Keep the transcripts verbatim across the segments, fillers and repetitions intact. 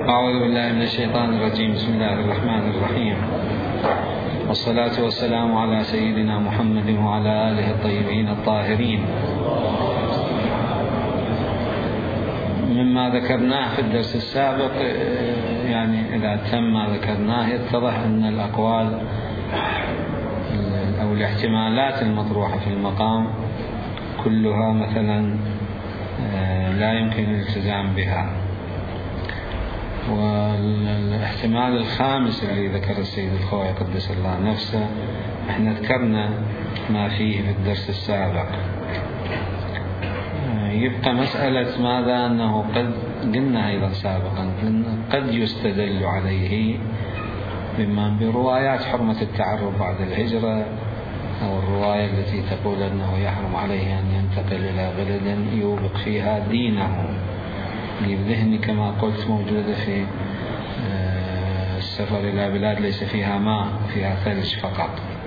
أعوذ بالله من الشيطان الرجيم. بسم الله الرحمن الرحيم، والصلاة والسلام على سيدنا محمد وعلى آله الطيبين الطاهرين. مما ذكرناه في الدرس السابق، يعني إذا تم ما ذكرناه يتضح أن الأقوال أو الاحتمالات المطروحة في المقام كلها مثلا لا يمكن الالتزام بها. والاحتمال الخامس الذي ذكر السيد الخوئي قدس الله نفسه، احنا ذكرنا ما فيه في الدرس السابق. يبقى مسألة ماذا أنه قد قلنا أيضا سابقا قد يستدل عليه بما بروايات حرمة التعرب بعد الهجرة، أو الرواية التي تقول أنه يحرم عليه أن ينتقل إلى بلد يوبق فيها دينه. بذهني كما قلت موجودة في السفر إلى بلاد ليس فيها ماء، فيها ثلج فقط.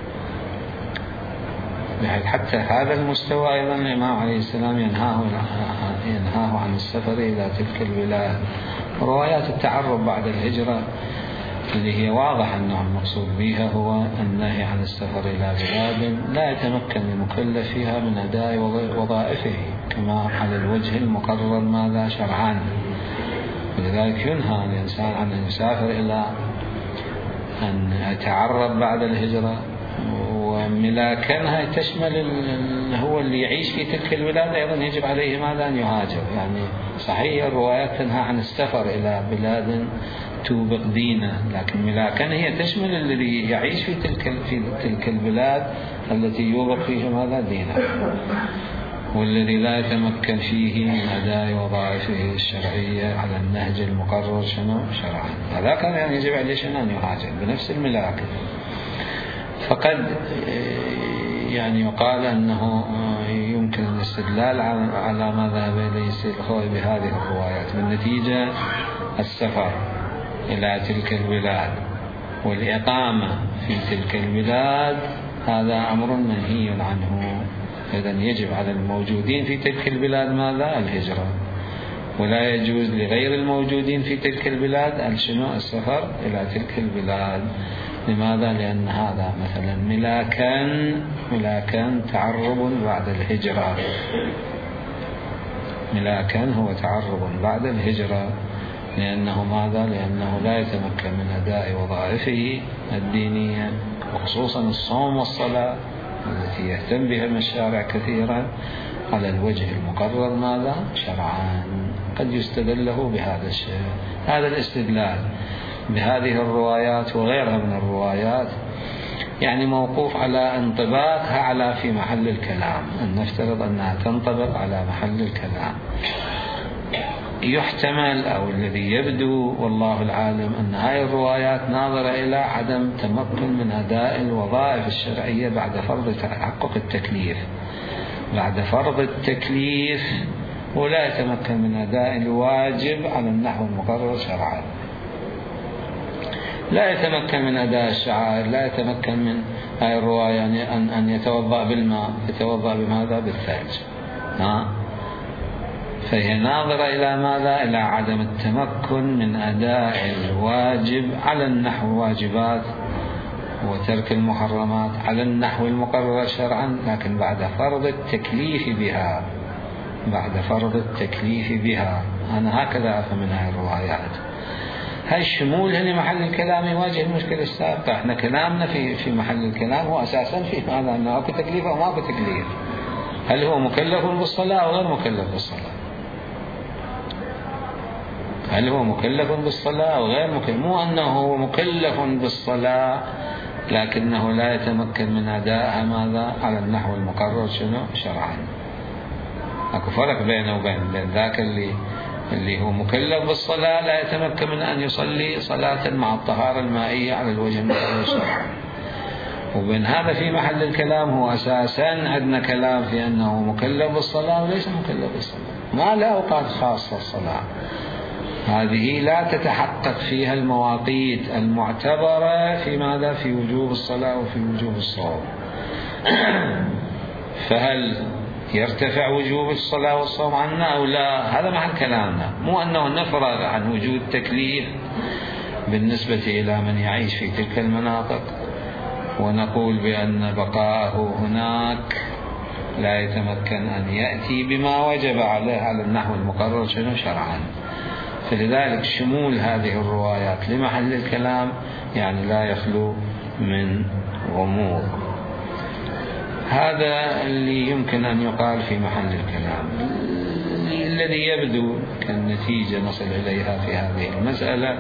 بحيث حتى هذا المستوى أيضا الإمام عليه السلام ينهاه ينهاه عن السفر إلى تلك البلاد. روايات التعرب بعد الهجرة اللي هي واضح أنه المقصود بها هو النهي عن السفر إلى بلاد لا يتمكن المكلف فيها من أداء وظائفه كما على الوجه المقرر ماذا شرعا. ولذلك ينهى الإنسان عن أن يسافر إلى أن يتعرب بعد الهجرة، وملاكنها تشمل هو اللي يعيش في تلك البلاد أيضا يجب عليه ماذا أن يهاجر. يعني صحيح الروايات تنهى عن السفر إلى بلاد توبق دينه، لكن ملاكن هي تشمل الذي يعيش في تلك في تلك البلاد التي يوبق فيه ماذا دينه، والذي لا يتمكن فيه من أداء وظائفه الشرعية على النهج المقرر شنو شرعا. هذا كان يعني يجب عليه شنو أن يهاجر بنفس الملاك. فقد يعني يقال أنه يمكن الاستدلال على ما ذهب إليه السيد الخوئي بهذه الروايات. بالنتيجة السفر إلى تلك البلاد والإقامة في تلك البلاد هذا أمر منهي عنه. إذن يجب على الموجودين في تلك البلاد ماذا الهجرة، ولا يجوز لغير الموجودين في تلك البلاد السفر إلى تلك البلاد. لماذا؟ لأن هذا مثلا ملاكا ملاكا تعرب بعد الهجرة. ملاكا هو تعرب بعد الهجرة، لأنه ماذا؟ لأنه لا يتمكن من أداء وظائفه الدينية، وخصوصا الصوم والصلاة التي يهتم بها الشارع كثيرا على الوجه المقرر ماذا شرعا. قد يستدل له بهذا الشيء. هذا الاستدلال بهذه الروايات وغيرها من الروايات يعني موقوف على انطباقها على في محل الكلام، أن نفترض أنها تنطبق على محل الكلام. يحتمل أو الذي يبدو والله العالم أن هذه الروايات ناظرة إلى عدم تمكن من أداء الوظائف الشرعية بعد فرض تحقق التكليف. بعد فرض التكليف ولا يتمكن من أداء الواجب على النحو المقرر شرعا. لا يتمكن من أداء الشعائر، لا يتمكن من هذه الرواية يعني أن أن يتوضأ بالماء، يتوضأ بماذا؟ بالثلج. ها؟ فهي ناظرة إلى ماذا؟ إلى عدم التمكن من أداء الواجب على النحو الواجبات وترك المحرمات على النحو المقرر شرعا، لكن بعد فرض التكليف بها. بعد فرض التكليف بها. أنا هكذا أفهم من هذه الروايات. هل شمولها لمحل الكلام يواجه المشكلة السابقة؟ احنا كلامنا في في محل الكلام هو أساسا في ماذا؟ أنه أكو تكليف أو ما أكو تكليف. هل هو مكلف بالصلاة أو غير مكلف بالصلاة؟ هل هو مكلف بالصلاة أو غير مكلف؟ مو أنه هو مكلف بالصلاة لكنه لا يتمكن من أدائها ماذا؟ على النحو المقرر شنو شرعا. أكو فرق بينه وبين ذاك اللي اللي هو مكلف بالصلاة لا يتمكن من أن يصلي صلاة مع الطهارة المائية على الوجه المقرر شرعا. وبين هذا في محل الكلام هو أساسا عندنا كلام في أنه مكلف بالصلاة وليس مكلف بالصلاة. ما له أوقات خاصة الصلاة، هذه لا تتحقق فيها المواقيت المعتبرة في ماذا؟ في وجوب الصلاة وفي وجوب الصوم. فهل يرتفع وجوب الصلاة والصوم عنا أو لا؟ هذا محل كلامنا، مو أنه نفرغ عن وجود تكليف بالنسبة إلى من يعيش في تلك المناطق ونقول بأن بقاءه هناك لا يتمكن أن يأتي بما وجب عليه على النحو المقرر شنو شرعا. فلذلك شمول هذه الروايات لمحل الكلام يعني لا يخلو من غموض. هذا اللي يمكن أن يقال في محل الكلام. الذي يبدو كالنتيجة نصل إليها في هذه المسألة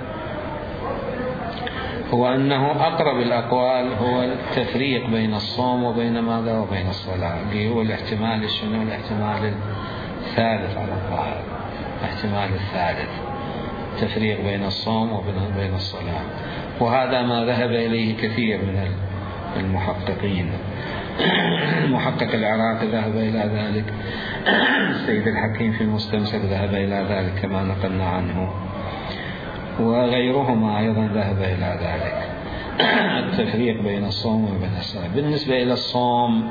هو أنه أقرب الأقوال هو التفريق بين الصوم وبين ماذا وبين الصلاة، اللي هو الاحتمال شنو؟ الاحتمال الثالث على الظاهر، الاحتمال الثالث، تفريق بين الصوم وبين الصلاة. وهذا ما ذهب إليه كثير من المحققين. المحقق العراقي ذهب إلى ذلك، السيد الحكيم في المستمسك ذهب إلى ذلك كما نقلنا عنه، وغيرهما أيضا ذهب إلى ذلك، التفريق بين الصوم وبين الصلاة. بالنسبة إلى الصوم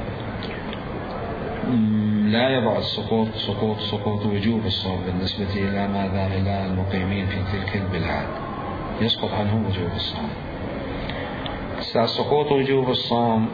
لا يبعد سقوط سقوط سقوط وجوب الصوم بالنسبة إلى ماذا؟ إلى المقيمين في تلك البلاد، يسقط عنهم وجوب الصوم. سقوط وجوب الصوم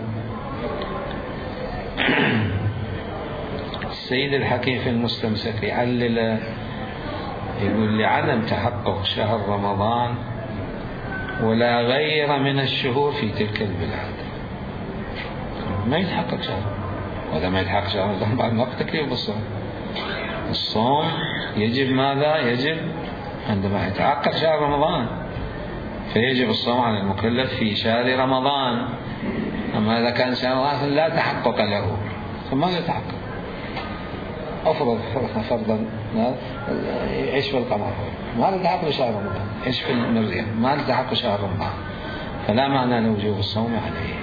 السيد الحكيم في المستمسك يعلل، يقول لعدم تحقق شهر رمضان ولا غير من الشهور في تلك البلاد. ما يتحقق شهر، وإذا ما يتحقق شهر رمضان بعد ما تكليف بالصوم. الصوم يجب ماذا؟ يجب عندما يتحقق شهر رمضان، فيجب الصوم على المكلف في شهر رمضان. أما إذا كان شهر لا تحقق له فما يتحقق. أفرض فرضا يعيش في القمر، ما لتحقق شهر رمضان، يعيش في المريخ، ما لتحقق شهر رمضان، فلا معنى لوجوب الصوم عليه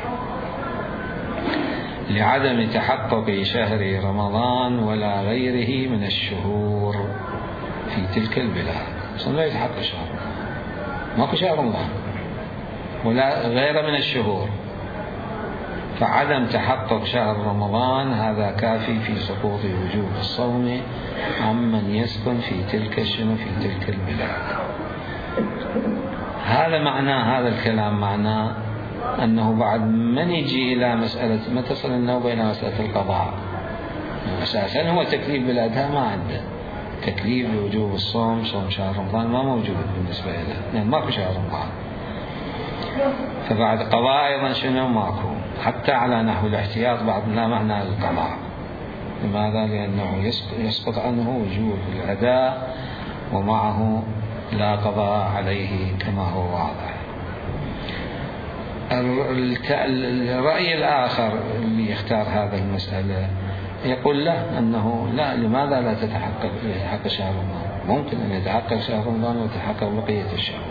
لعدم تحقق شهر رمضان ولا غيره من الشهور في تلك البلاد. لا يتحقق شهر رمضان، ماكو شهر رمضان ولا غير من الشهور، فعدم تحقق شهر رمضان هذا كافي في سقوط وجوب الصوم عمن يسكن في تلك الشنو في تلك البلاد. هذا معناه، هذا الكلام معناه أنه بعد من يجي إلى مسألة ما تصل النوبة إلى مسألة القضاء، أساسا هو تكليف بلادها ما عنده تكليف بوجوب الصوم، صوم شهر رمضان ما موجود بالنسبة له، يعني ماكو شهر رمضان. فبعد قضاء أيضا شنو؟ ماكو، حتى على نحو الاحتياط بعد لا معنى للقضاء. لماذا؟ لأنه يسقط عنه وجوب الأداء ومعه لا قضاء عليه كما هو واضح. الرأي الآخر اللي يختار هذا المسألة يقول له أنه لا، لماذا لا تتحقق يتحقق شهر رمضان؟ ممكن أن يتحقق شهر رمضان وتتحقق بقية الشهور،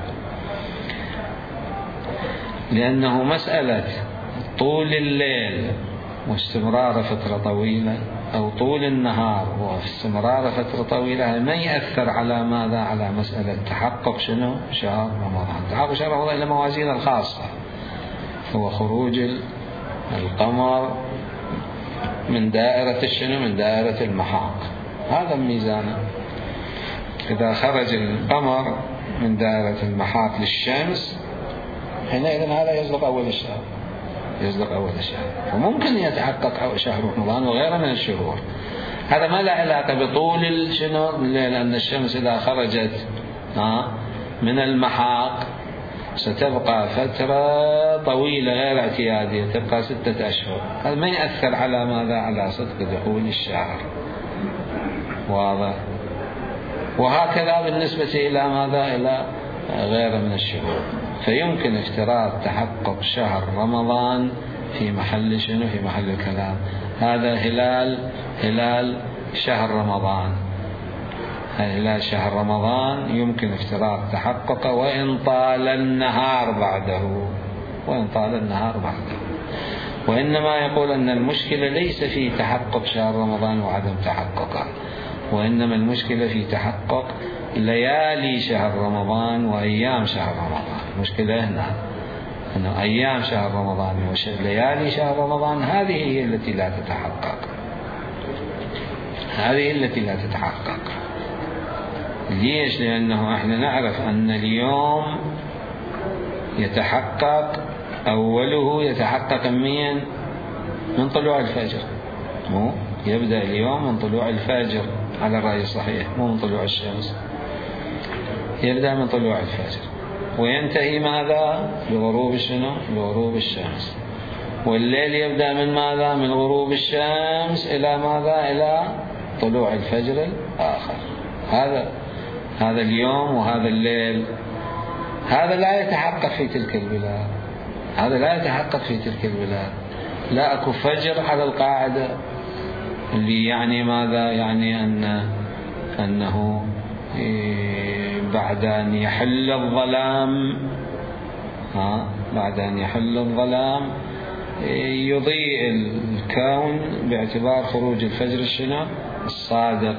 لأنه مسألة طول الليل واستمرار فترة طويلة أو طول النهار واستمرار فترة طويلة ما يأثر على ماذا؟ على مسألة تحقق شنو؟ شهر رمضان. تحقق شهر رمضان إلى موازين الخاصة، هو خروج القمر من دائرة الشنو؟ من دائرة المحاق، هذا الميزان. إذا خرج القمر من دائرة المحاق للشمس حينئذ هذا يصدق أول الشهر، يصدق أول الشهر، وممكن يتحقق شهر رمضان وغيره من الشهور. هذا ما له علاقة بطول الشنو الليل، لأن الشمس إذا خرجت من المحاق ستبقى فترة طويلة غير اعتيادية، تبقى ستة أشهر. هذا ما يأثر على ماذا؟ على صدق دخول الشهر، واضح. وهكذا بالنسبة إلى ماذا؟ إلى غير من الشهور. فيمكن افتراض تحقق شهر رمضان في محل شنو؟ في محل الكلام. هذا هلال هلال شهر رمضان، هلال شهر رمضان يمكن افتراض تحققه وإن طال النهار بعده، وإن طال النهار بعده. وإنما يقول أن المشكلة ليس في تحقق شهر رمضان وعدم تحققه، وإنما المشكلة في تحقق ليالي شهر رمضان وأيام شهر رمضان. المشكلة هنا أن أيام شهر رمضان وليالي شهر رمضان هذه هي التي لا تتحقق. هذه التي لا تتحقق. ليش؟ لأنه احنا نعرف أن اليوم يتحقق أوله يتحقق من من طلوع الفجر، مو يبدأ اليوم من طلوع الفجر على الرأي الصحيح، مو من طلوع الشمس، يبدأ من طلوع الفجر وينتهي ماذا؟ بغروب شنو؟ بغروب الشمس. والليل يبدأ من ماذا؟ من غروب الشمس إلى ماذا؟ إلى طلوع الفجر الآخر. هذا هذا اليوم وهذا الليل. هذا لا يتحقق في تلك البلاد، هذا لا يتحقق في تلك البلاد. لا أكو فجر على القاعدة، اللي يعني ماذا؟ يعني أن أنه بعد أن يحل الظلام، ها بعد أن يحل الظلام يضيء الكون باعتبار خروج الفجر الشنو؟ الصادق،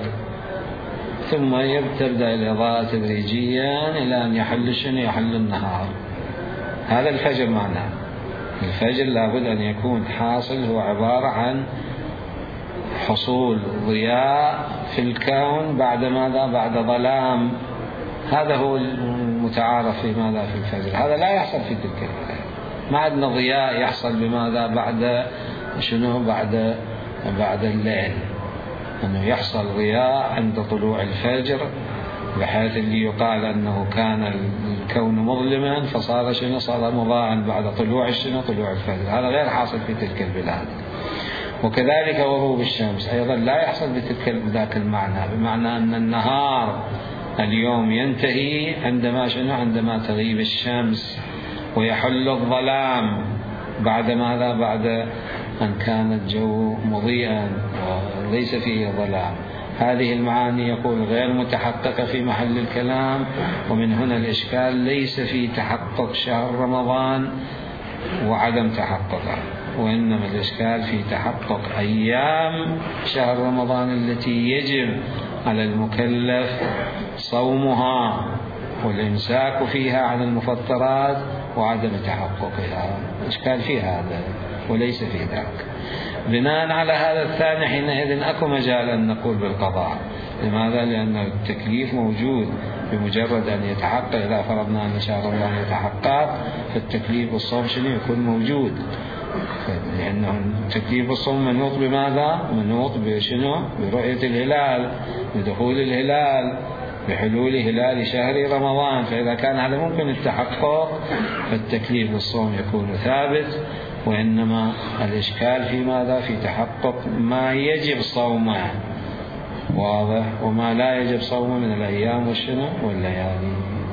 ثم تبدأ الإضاءة تدريجيا إلى أن يحل شنو؟ يحل النهار. هذا الفجر معناه. الفجر لابد أن يكون حاصل، هو عبارة عن حصول ضياء في الكون بعد ماذا؟ بعد ظلام. هذا هو المتعارف في ماذا؟ في الفجر. هذا لا يحصل في تلك البلاد. ما عندنا ضياء يحصل بماذا؟ بعد شنو؟ بعد بعد الليل، أنه يحصل ضياء عند طلوع الفجر، بحيث اللي يقال أنه كان الكون مظلما فصار شنو؟ صار مضاء بعد طلوع شنو؟ طلوع الفجر. هذا غير حاصل في تلك البلاد. وكذلك غروب الشمس أيضا لا يحصل بتلك ذاك المعنى، بمعنى أن النهار اليوم ينتهي عندما شنو؟ عندما تغيب الشمس ويحل الظلام. بعد ماذا؟ بعد أن كان الجو مضيئا وليس فيه ظلام. هذه المعاني يقول غير متحققة في محل الكلام. ومن هنا الإشكال ليس في تحقق شهر رمضان وعدم تحققه، وإنما الإشكال في تحقق أيام شهر رمضان التي يجب على المكلف صومها والإمساك فيها عن المفطرات وعدم تحققها. الإشكال في هذا وليس في ذاك. بناء على هذا الثاني حينئذ أكو مجال أن نقول بالقضاء. لماذا؟ لأن التكليف موجود بمجرد أن يتحقق. إذا فرضنا أن شهر رمضان يتحقق فالتكليف بالصوم شنو؟ يكون موجود، لأنه تكليف الصوم منوط بماذا؟ منوط بشنو؟ برؤية الهلال، بدخول الهلال، بحلول هلال شهر رمضان. فإذا كان هذا ممكن التحقق فالتكليف بالصوم يكون ثابت. وإنما الإشكال في ماذا؟ في تحقق ما يجب صومه، واضح، وما لا يجب صومه من الأيام والشنو والليالي.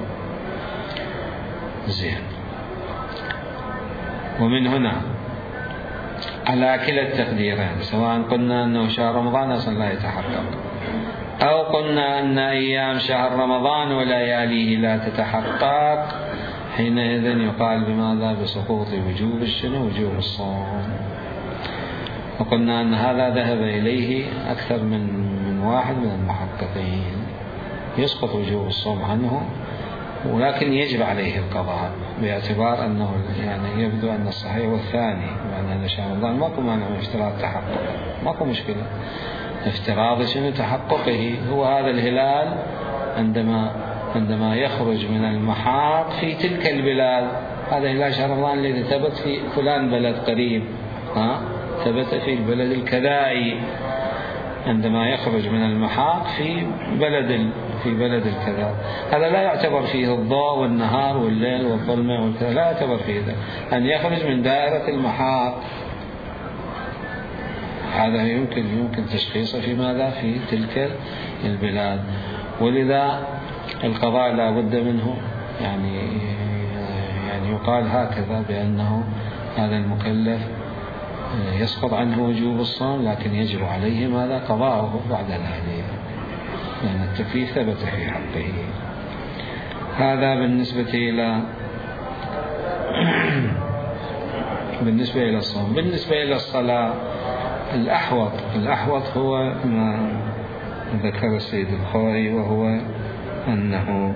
زين. ومن هنا على كلا التقديرين، سواء قلنا أنه شهر رمضان أصلا لا يتحقق، أو قلنا أن أيام شهر رمضان ولياليه لا تتحقق، حينئذ يقال بماذا؟ بسقوط وجوب الشنو؟ وجوب الصوم. وقلنا أن هذا ذهب إليه أكثر من من واحد من المحققين، يسقط وجوب الصوم عنه، ولكن يجب عليه القضاء، باعتبار أنه يعني يبدو أن الصحيح والثاني، بأن شهر رمضان ماكو مانع من افتراض تحققه، ماكو مشكلة. افتراض شنو؟ تحققه. هو هذا الهلال عندما عندما يخرج من المحاط في تلك البلاد، هذا هلال شهر رمضان الذي ثبت في فلان بلد قريب، ها ثبت في البلد الكذائي، عندما يخرج من المحاط في بلد في بلد الكذا، هذا لا يعتبر فيه الضوء والنهار والليل والظلمة والكذا، لا يعتبر فيه ذا. أن يخرج من دائرة المحاط هذا يمكن يمكن تشخيصه في ماذا؟ في تلك البلاد. ولذا القضاء لا بد منه، يعني يعني يقال هكذا بأنه هذا المكلف يسقط عنه وجوب الصوم، لكن يجب عليه ماذا؟ قضاءه بعد ذلك، لأن التكليف ثبت في حقه. هذا بالنسبة إلى بالنسبة إلى الصوم. بالنسبة إلى الصلاة الأحوط الأحوط هو ما ذكر السيد الخوئي، وهو أنه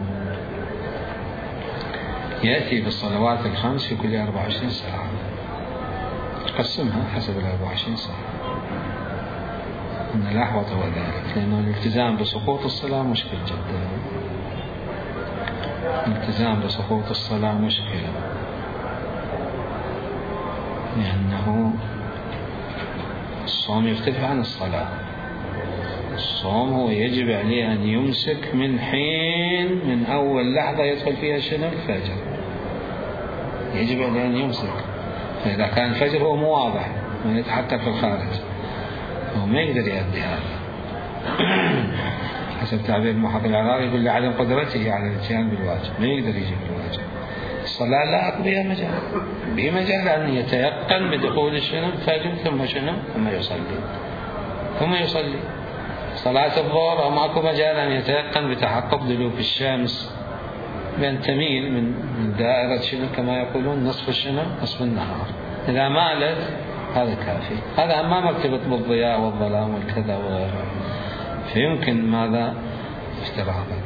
يأتي بالصلوات الخمس في كل أربع وعشرين ساعة، قسمها حسب الأربع وعشرين ساعة، أن الأحوط هو ذلك، لأنه الالتزام بسقوط الصلاة مشكل جدا. الالتزام بسقوط الصلاة مشكلة، لأنه الصوم يختلف عن الصلاة. الصوم هو يجب عليه أن يمسك من حين من أول لحظة يدخل فيها شنو الفجر، يجب عليه أن يمسك. فإذا كان الفجر هو مو واضح ما يتحقق في الخارج هو ما يقدر يؤدي هذا. حسب تعبير المحقق العراقي يقول لعدم قدرته على الاتيان بالواجب، ما يقدر يجيب الواجب. الصلاة لا أقول بها مجال، به مجال أن يتيقن بدخول شنو الفجر ثم شنو ثم يصلي ثم يصلي صلاة الظهر، أو ماكو مجال أن يتيقن بتحقق دلوك الشمس بأن تميل من دائرة شنو كما يقولون نصف شنو نصف النهار. إذا مالت هذا كافي، هذا ما مرتبط بالضياء والظلام والكذا وغيره، فيمكن ماذا افتراضا.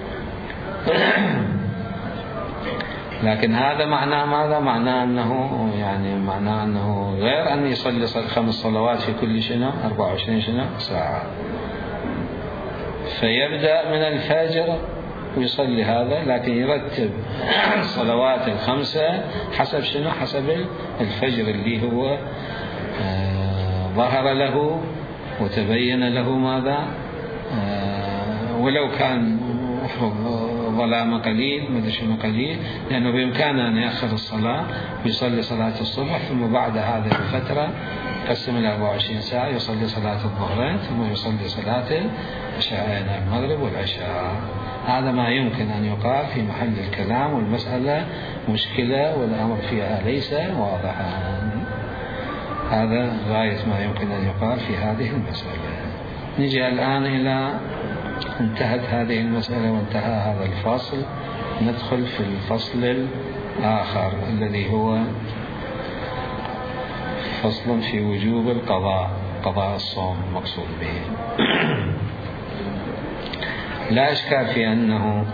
لكن هذا معناه ماذا؟ معناه أنه يعني معناه أنه غير أن يصلي خمس صلوات في كل شنو أربعة وعشرين شنو ساعة، فيبدأ من الفجر ويصلي هذا، لكن يرتب الصلوات الخمسة حسب شنو حسب الفجر اللي هو آه ظهر له وتبين له ماذا آه ولو كان ظلام قليل مدري شنو قليل، لأنه بإمكانه أن يأخر الصلاة ويصلي صلاة الصبح، ثم بعد هذه الفترة قسم ال أربعة وعشرين ساعة يصلي صلاة الظهرين ثم يصلي صلاة العشاءين المغرب والعشاء. هذا ما يمكن أن يقال في محل الكلام، والمسألة مشكلة والأمر فيها ليس واضحا. هذا غاية ما يمكن أن يقال في هذه المسألة. نجي الآن إلى انتهت هذه المسألة وانتهى هذا الفصل، ندخل في الفصل الآخر الذي هو فصل في وجوب القضاء، قضاء الصوم مقصود به. لا إشكال في أنه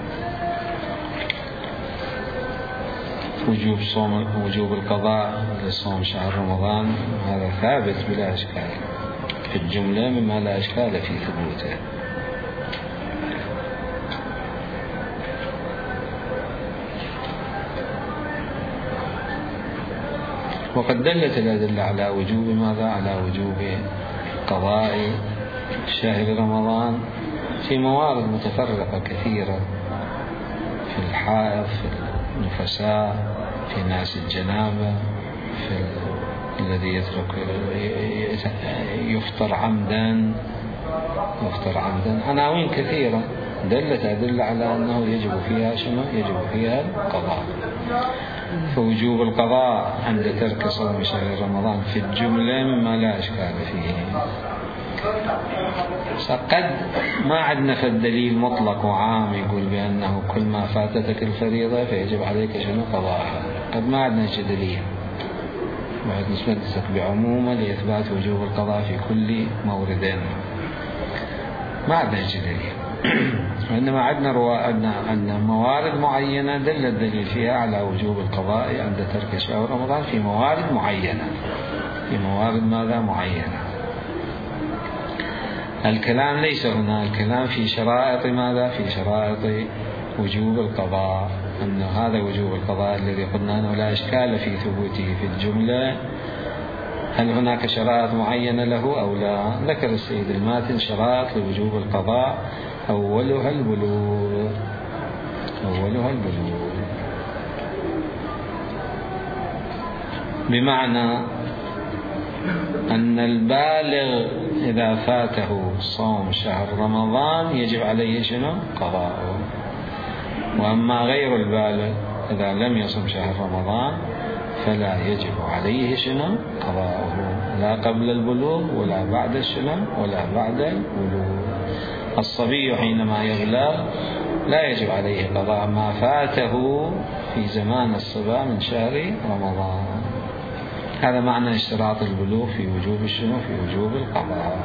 وجوب صوم وجوب القضاء لصوم شهر رمضان هذا ثابت بلا إشكال في الجملة، مما لا إشكال في ثبوته. وقد دلت الأدلة على وجوب ماذا؟ على وجوب قضاء شهر رمضان في موارد متفرقة كثيرة، في الحائض، في النفساء، في ناس الجنابة، في الذي يترك يفطر عمدا يفطر عمدا عناوين كثيرة دلت أدلة على أنه يجب فيها شنو؟ يجب فيها القضاء. فوجوب القضاء عند ترك صوم شهر رمضان في الجملة مما لا إشكال فيه. قد ما عندنا في الدليل مطلق وعام يقول بأنه كل ما فاتتك الفريضة فيجب عليك شنو قضاءها، قد ما عندنا شيء دليل بعد نسبتك بعمومة لإثبات وجوب القضاء في كل مورد، ما عندنا شيء دليل. وإنما عندنا روا... عندنا موارد معينة دل الدليل فيها على وجوب القضاء عند ترك شهر رمضان في موارد معينة، في موارد ماذا معينة. الكلام ليس هنا، الكلام في شرائط ماذا؟ في شرائط وجوب القضاء، أن هذا وجوب القضاء الذي قلنا أنه لا إشكال في ثبوته في الجملة، هل هناك شرائط معينة له أو لا؟ ذكر السيد الماتن شرائط لوجوب القضاء، أولها البلوغ أولها البلوغ بمعنى أن البالغ إذا فاته صوم شهر رمضان يجب عليه شنو؟ قضاءه. وأما غير البالغ إذا لم يصم شهر رمضان فلا يجب عليه شنو؟ قضاءه، لا قبل البلوغ ولا بعد شنو؟ ولا بعد البلوغ. الصبي حينما يبلغ لا يجب عليه قضاء ما فاته في زمان الصبا من شهر رمضان. هذا معنى اشتراط البلوغ في وجوب شنو؟ في وجوب القضاء.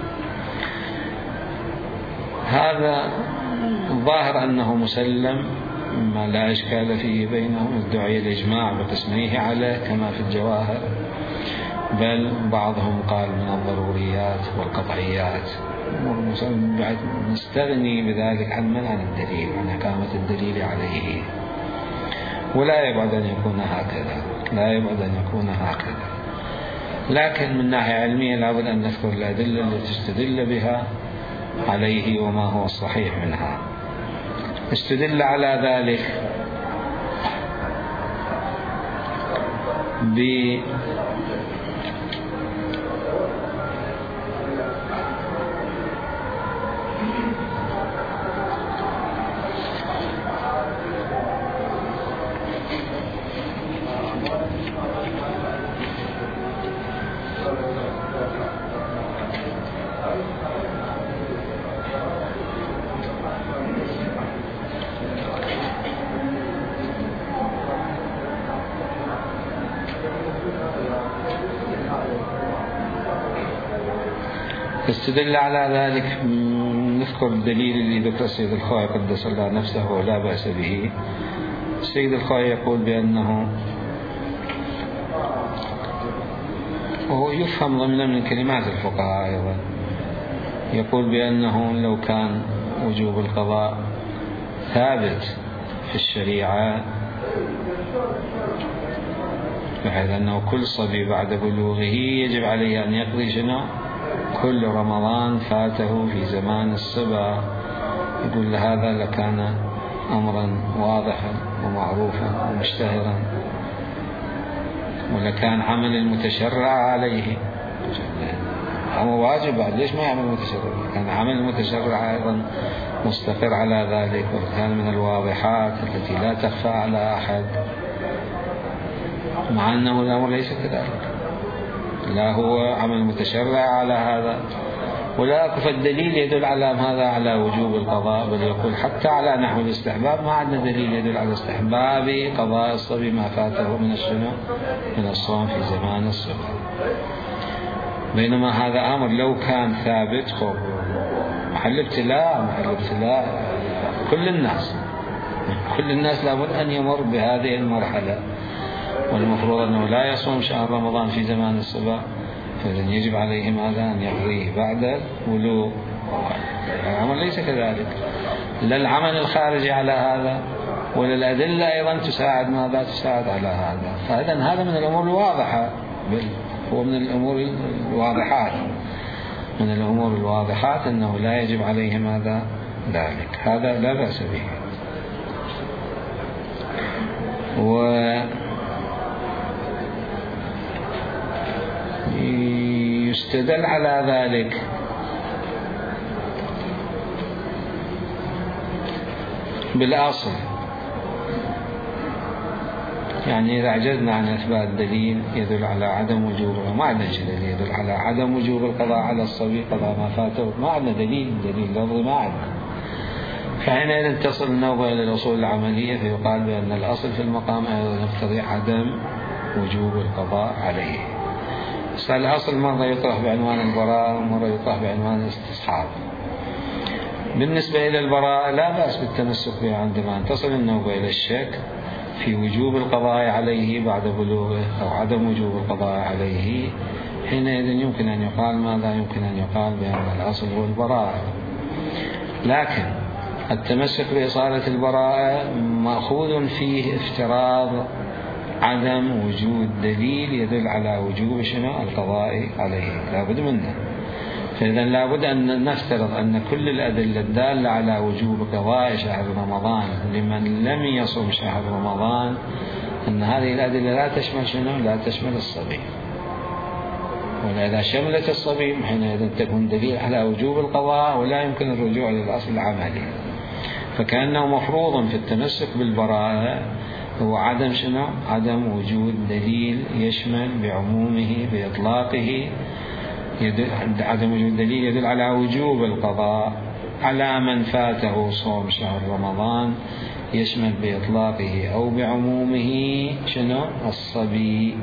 هذا الظاهر أنه مسلم ما لا إشكال فيه بينهم، ادعي الإجماع بقسميه عليه كما في الجواهر، بل بعضهم قال من الضروريات والقطعيات، بعد نستغني بذلك عن من عن الدليل، عن إقامة الدليل عليه. ولا يبعد أن يكون هكذا، لا يبعد أن يكون هكذا. لكن من ناحية علمية لابد أن نذكر الأدلة التي تستدل بها عليه وما هو الصحيح منها. استدل على ذلك ب استدل على ذلك. نذكر الدليل اللي ذكر السيد الخوئي قدس الله نفسه ولا بأس به. السيد الخوئي يقول بأنه، وهو يفهم ضمن من كلمات الفقهاء أيضا، يقول بأنه لو كان وجوب القضاء ثابت في الشريعة بحيث أنه كل صبي بعد بلوغه يجب عليه أن يقضي شنو؟ كل رمضان فاته في زمان الصبا، يقول هذا لكان أمرا واضحا ومعروفا ومشتهرا، ولكان عمل المتشرع عليه. أمر واجب بعد، ليش ما يعمل المتشرع؟ كان عمل المتشرع أيضا مستقر على ذلك، وكان من الواضحات التي لا تخفى على أحد، مع أنه الأمر ليس كذلك. لا هو عمل متشرع على هذا، ولا فالدليل يدل على هذا على وجوب القضاء، بل يقول حتى على نحو الاستحباب ما عندنا دليل يدل على استحباب قضاء الصبي ما فاته من الشنو؟ من الصوم في زمان الصبا. بينما هذا أمر لو كان ثابت خب محل ابتلاء، محل ابتلاء كل الناس، كل الناس لابد أن يمر بهذه المرحلة، والمفروض أنه لا يصوم شهر رمضان في زمان الصبا، فإذن يجب عليهم هذا أن يقضيه بعد البلوغ. الأمر ليس كذلك، لا العمل الخارجي على هذا ولا الأدلة أيضا تساعد ماذا؟ تساعد على هذا. فإذن هذا من الأمور الواضحة، هو من الأمور الواضحات، من الأمور الواضحات أنه لا يجب عليهم هذا ذلك، هذا لا بأس به. و يستدل على ذلك بالأصل، يعني إذا عجزنا عن إثبات دليل يدل على عدم وجوب، ما عندنا دليل يدل على عدم وجوب القضاء على الصبي قضاء ما فاته، ما عندنا دليل، دليل لفظي ما عندنا، فحينئذ تصل النوبة إلى الأصول العملية، فيقال بأن الأصل في المقام أيضا يقتضي عدم وجوب القضاء عليه. الأصل مرة يطرح بعنوان البراءة ومرة يطرح بعنوان الاستصحاب. بالنسبة إلى البراءة لا بأس بالتمسك بها عندما تصل النوبة إلى الشك في وجوب القضاء عليه بعد بلوغه أو عدم وجوب القضاء عليه، حينئذ يمكن أن يقال ماذا؟ يمكن أن يقال بأن الأصل هو البراءة. لكن التمسك بإصالة البراءة مأخوذ فيه افتراض عدم وجود دليل يدل على وجوب شنو؟ القضاء عليه، لا بد منه. فإذا لا بد أن نفترض أن كل الأدلة الدالة على وجوب قضاء شهر رمضان لمن لم يصم شهر رمضان، أن هذه الأدلة لا تشمل شنو؟ لا تشمل الصبي. وإذا شملت الصبي حينئذ تكون دليل على وجوب القضاء ولا يمكن الرجوع للأصل العملي. فكأنه مفروض في التمسك بالبراءة هو عدم شنو؟ عدم وجود دليل يشمل بعمومه بإطلاقه، يدل عدم وجود دليل يدل على وجوب القضاء على من فاته صوم شهر رمضان يشمل بإطلاقه أو بعمومه شنو؟ الصبي.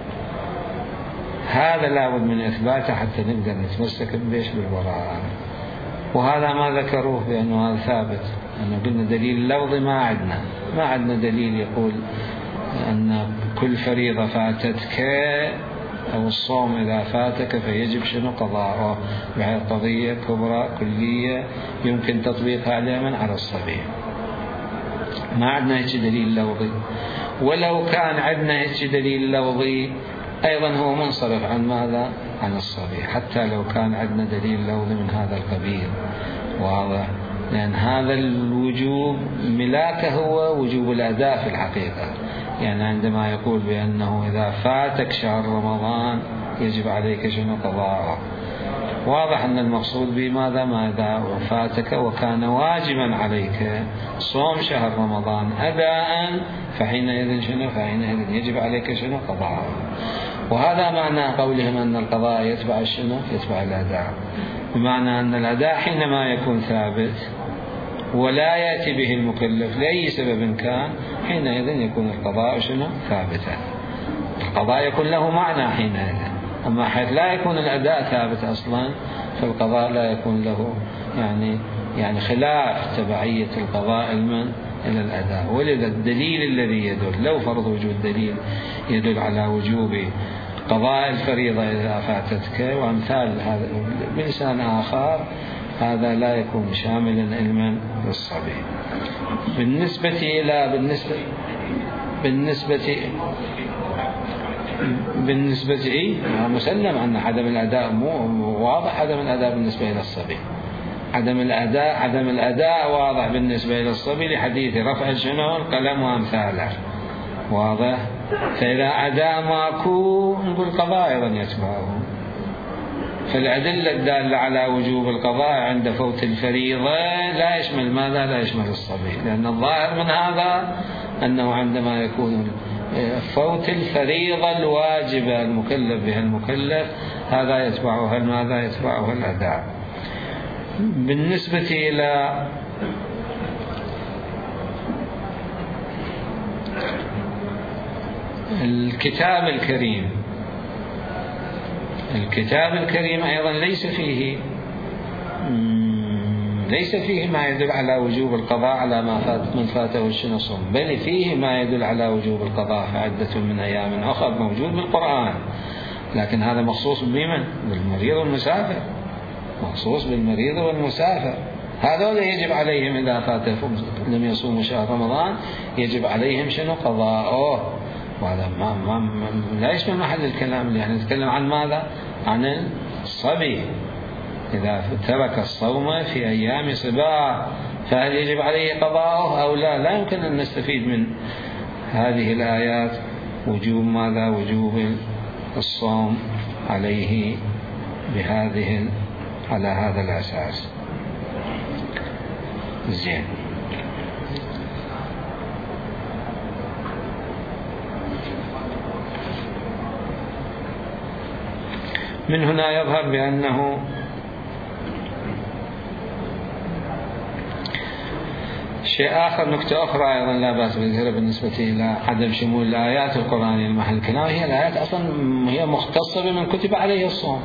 هذا لابد من إثباته حتى نقدر نتمسك بيش بالبراءة. وهذا ما ذكروه بأنه هذا ثابت، أنه قلنا دليل لفظي ما عندنا، ما عندنا دليل يقول أن كل فريضة فاتتك أو الصوم إذا فاتك فيجب شنو قضاءه، بهذه قضية كبرى كلية يمكن تطبيقها على من؟ على الصبي. ما عندنا هيك دليل لفظي، ولو كان عندنا هيك دليل لفظي أيضا هو منصرف عن ماذا؟ عن الصبي، حتى لو كان عندنا دليل لفظي من هذا القبيل. واضح؟ لأن هذا الوجوب ملاكه هو وجوب الأداء في الحقيقة. يعني عندما يقول بأنه إذا فاتك شهر رمضان يجب عليك شنو؟ قضاءه. واضح أن المقصود بماذا؟ ما إذا فاتك وكان واجبا عليك صوم شهر رمضان أداء فحينئذ شنو؟ فحينئذ يجب عليك شنو؟ قضاءه. وهذا معنى قولهم أن القضاء يتبع شنو؟ يتبع الأداء، بمعنى أن الأداء حينما يكون ثابت ولا يأتي به المكلف لأي سبب كان حينئذ يكون القضاء شنو؟ ثابتا. القضاء يكون له معنى حينئذ. أما حيث لا يكون الأداء ثابت أصلا فالقضاء لا يكون له يعني يعني خلاف تبعية القضاء المن إلى الأداء. ولذا الدليل الذي يدل، لو فرض وجود دليل يدل على وجوب قضاء الفريضة إذا فاتتك وأمثال هذا بلسان آخر، هذا لا يكون شاملا علما للصبي. بالنسبة إلى بالنسبة بالنسبة بالنسبة إيه مسلم أن عدم الأداء مو واضح، عدم الأداء بالنسبة إلى الصبي، عدم الأداء عدم الأداء واضح بالنسبة إلى الصبي لحديث رفع شنو؟ القلم وأمثاله. واضح؟ فإذا أداء ماكو نقول قضاء أيضا يتبعه. فالأدلة الدالة على وجوب القضاء عند فوت الفريضة لا يشمل ماذا؟ لا يشمل الصبي، لأن الظاهر من هذا أنه عندما يكون فوت الفريضة الواجبة المكلف بها المكلف هذا يتبعها ماذا؟ يتبعها الأداء. بالنسبة إلى الكتاب الكريم، الكتاب الكريم أيضا ليس فيه ليس فيه ما يدل على وجوب القضاء على ما فات من فاته الشنو صوم، بل فيه ما يدل على وجوب القضاء عدة من أيام أخرى موجود بالقرآن، لكن هذا مخصوص بمن؟ بالمريض والمسافر، مخصوص بالمريض والمسافر. هذول يجب عليهم إذا فاتهم لم يصوموا شهر رمضان يجب عليهم شنو؟ قضاءه. وهذا ما ما لا يشمل محل الكلام اللي احنا نتكلم عن ماذا؟ عن الصبي إذا ترك الصوم في أيام صباه فهل يجب عليه قضاءه أو لا؟ لا يمكن أن نستفيد من هذه الآيات وجوب ماذا؟ وجوب الصوم عليه بهذه على هذا الأساس. زين. من هنا يظهر بأنه شيء آخر، نكتة أخرى أيضا لا بأس بذكرها بالنسبة إلى عدم شمول الآيات القرآنية المحل الكلام، هي الآيات أصلا هي مختصة بمن كتب عليه الصوم،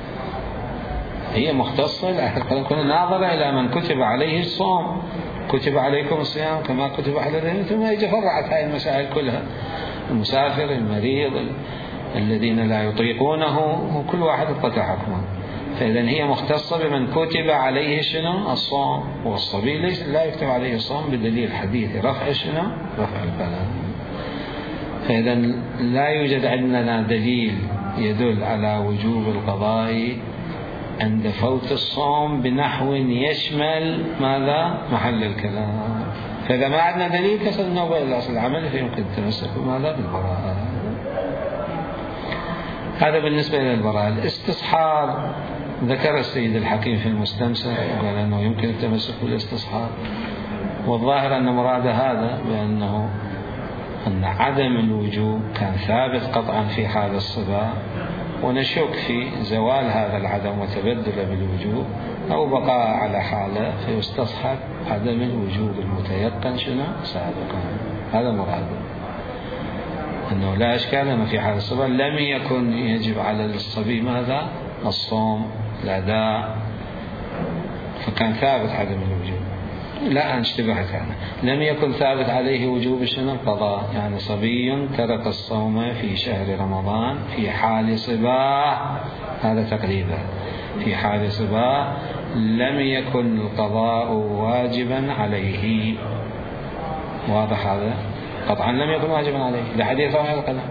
هي مختصة الآيات القرآنية كنا ناظرة إلى من كتب عليه الصوم، كتب عليكم الصيام كما كتب على الذين ثم يجي فرعت هذه المسائل كلها، المسافر المريض الذين لا يطيقونه وكل واحد قطع حكمه. فإذا هي مختصة بمن كتب عليه شنو؟ الصوم، والصبي ليس لا يكتب عليه الصوم بدليل حديث رفع شنو؟ رفع القلم. فإذا لا يوجد عندنا دليل يدل على وجوب القضاء عند فوت الصوم بنحو يشمل ماذا؟ محل الكلام. فإذا ما عندنا دليل كسر النوبة إلى أصل العمل فيمكن التمسك بماذا؟ بالبراءة. هذا بالنسبة إلى البراءة. الاستصحاب ذكر السيد الحكيم في المستمسك وقال أنه يمكن التمسك بالاستصحاب، والظاهر أن مراد هذا بأنه أن عدم الوجوب كان ثابت قطعا في حال الصبا، ونشك في زوال هذا العدم وتبدل بالوجوب أو بقاء على حاله فيستصحب عدم الوجوب المتيقن شنو سابقا. هذا مراده، أنه لا إشكال أنه في حال الصبا لم يكن يجب على الصبي ماذا؟ الصوم الأداء، فكان ثابت عدم الوجوب. لا اشتبهت أنا. لم يكن ثابت عليه وجوب شنو القضاء، يعني صبي ترك الصوم في شهر رمضان في حال صباه، هذا تقريبا في حال صباه لم يكن القضاء واجبا عليه. واضح هذا؟ قطعا لم يكن واجبا عليه لحديث رفع القلم.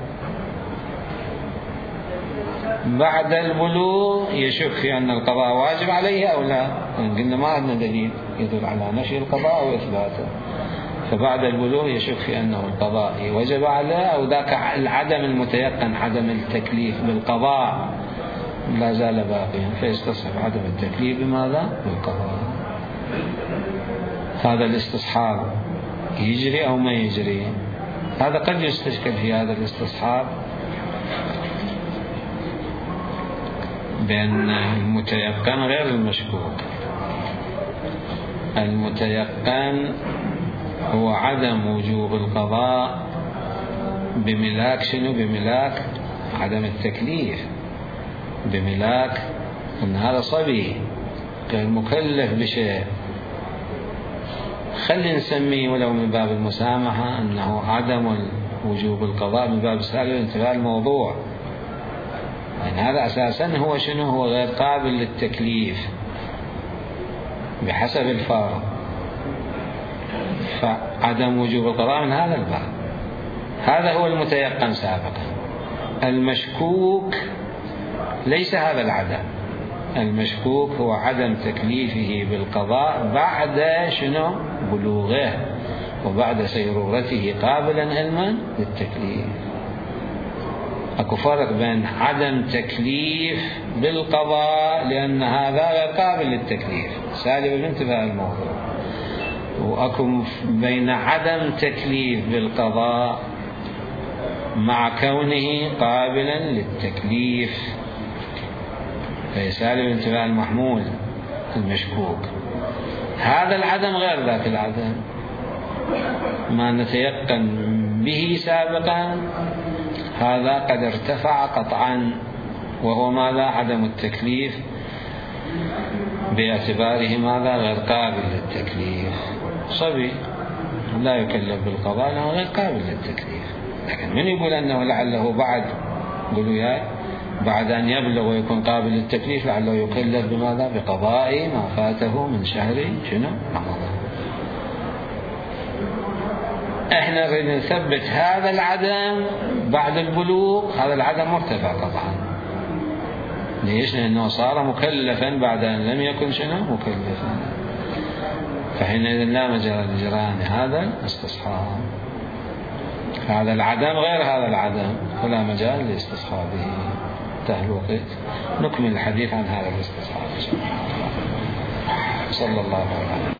بعد البلوغ يشك في أن القضاء واجب عليه أو لا، قلنا ما عندنا دليل يدل على نفي القضاء أو إثباته، فبعد البلوغ يشك في أنه القضاء وجب عليه أو ذاك العدم المتيقن عدم التكليف بالقضاء لا زال باقيا، فيستصحب عدم التكليف بماذا؟ بالقضاء. هذا الاستصحاب يجري أو ما يجري؟ هذا قد يستشكل في هذا الاستصحاب بأن المتيقن غير المشكوك. المتيقن هو عدم وجوب القضاء بملاك شنو؟ بملاك عدم التكليف، بملاك أن هذا صبي غير مكلف بشيء، خلي نسميه ولو من باب المسامحة أنه عدم وجوب القضاء من باب سائل انتهاء الموضوع، يعني هذا أساسا هو شنو؟ هو غير قابل للتكليف بحسب الفارق، فعدم وجوب القضاء من هذا الباب. هذا هو المتيقن سابقا. المشكوك ليس هذا العدم، المشكوك هو عدم تكليفه بالقضاء بعد شنو؟ بلوغه وبعد سيرورته قابلا علما للتكليف. اكو فرق بين عدم تكليف بالقضاء لأن هذا غير قابل للتكليف سالب بانتباه الموضوع، واكو بين عدم تكليف بالقضاء مع كونه قابلا للتكليف، فيسالب انتباه المحمول المشكوك. هذا العدم غير ذاك العدم، ما نتيقن به سابقا هذا قد ارتفع قطعا، وهو ماذا؟ عدم التكليف باعتباره ماذا؟ غير قابل للتكليف. صبي لا يكلف بالقضاء لأنه غير قابل للتكليف، لكن من يقول أنه لعله بعد قولوا يا بعد أن يبلغ ويكون قابل للتكليف لعله يكلف بماذا؟ بقضاء ما فاته من شهر شنو؟ رمضان. احنا نريد نثبت هذا العدم بعد البلوغ، هذا العدم مرتفع قطعا. ليش؟ لأنه صار مكلفا بعد أن لم يكن شنو؟ مكلفا، فحينئذ لا مجال لجريان هذا الاستصحاب. هذا العدم غير هذا العدم ولا مجال لاستصحابه. انتهى الوقت، نكمل الحديث عن هذا الاستصحاب. صلى الله عليه وسلم.